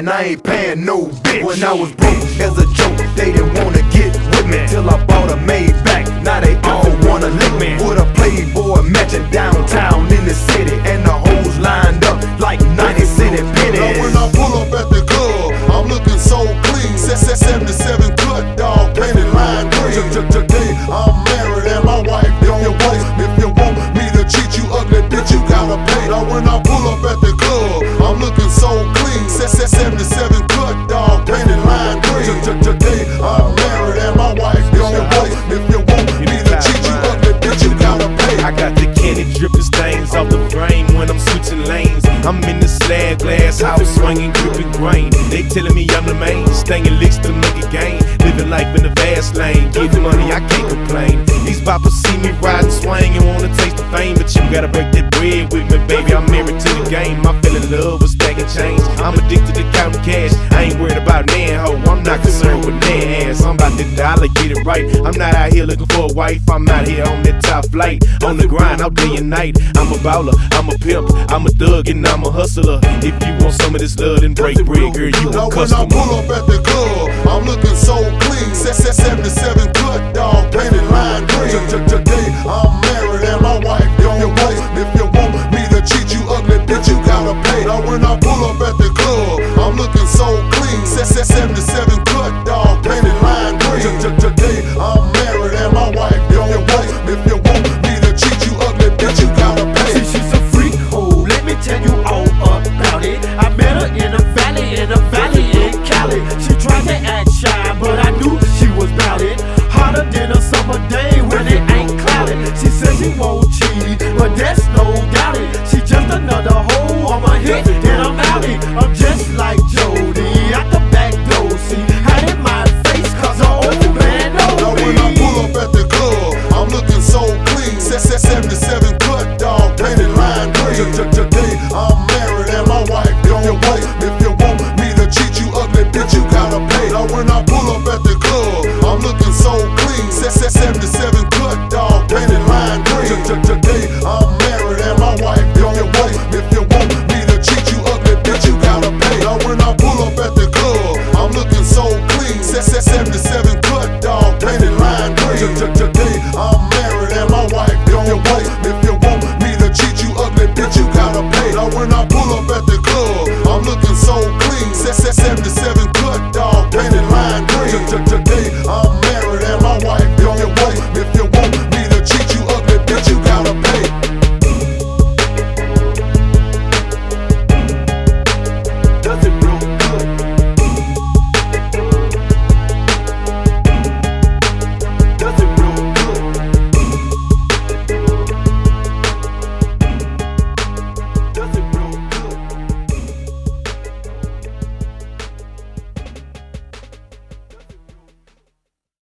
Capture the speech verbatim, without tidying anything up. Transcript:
and I ain't paying no bitch. When I was broke as a joke, they didn't wanna get with me till I bought a Maybach. Now they all wanna lick me with a Playboy matching downtown in the city, and the hoes lined up like ninety cent pennies. Now when I pull up at the club, I'm looking so clean. seventy-seven cut dog, painted lime green. Today I'm married and my wife don't waste. If you want me to treat you ugly, bitch, you gotta pay. Now when I pull up at the club, I'm looking so clean. seventy-seven cut dog, painted lime green. Today I'm married and my wife don't waste. If you want me to treat you ugly, bitch, you gotta pay. I got the candy dripping stains off the frame when I'm switching lanes. I'm in the slab glass house swinging dripping grain. They telling me I'm the main, staying licks to make a gain. Living life in the fast lane, getting money, I can't complain. These boppers see me riding, swing and wanna taste the fame, but you gotta break that bread with me, baby. I'm married to the game. I fell in love with stacking change. I'm addicted to counting cash. I ain't worried about man ho. I'm not concerned with man ass. I'm about the dollar, get it right. I'm not out here looking for a wife. I'm out here on that top flight, on the grind all day and night. I'm a baller, I'm a pimp, I'm a thug, and I'm a hustler. If you want some of this love, then break bread, girl, you a customer. Now when I pull up at the club, I'm looking so clean. seventy-seven cut dog, painted lime green. Today I'm married and my wife don't waste. If you want me to treat you ugly, bitch, you gotta pay. Now when I pull up at the club, I'm looking so clean. seventy-seven cut dog, painted lime green. Today I'm married and my wife don't waste. If you want me to treat you ugly, bitch, you gotta pay. See, she's a freak, oh, let me tell you all about it. I met her in a valley, in a valley in Cali. She tried to act shy, but I knew she was bout it. Hotter than a summer day when it ain't cloudy. She says she won't cheat, but that's no doubt it. She just another hoe on my hip, and I'm outie. I'm just like Jody at the back door. See, had in my face, cause her old man knows Now me. when I pull up at the club, I'm looking so clean. seventy-seven cut dog, painted lime green. Today I'm married and my wife don't waste. If you want me to treat you ugly, bitch, you gotta pay. Now when I pull up at the club, I'm looking so clean. seventy-seven cut dog, painted lime green. Today I'm married and my wife don't waste. If you want me to treat you ugly, bitch, you gotta pay. Now when I pull up at the club, I'm looking so clean. seventy-seven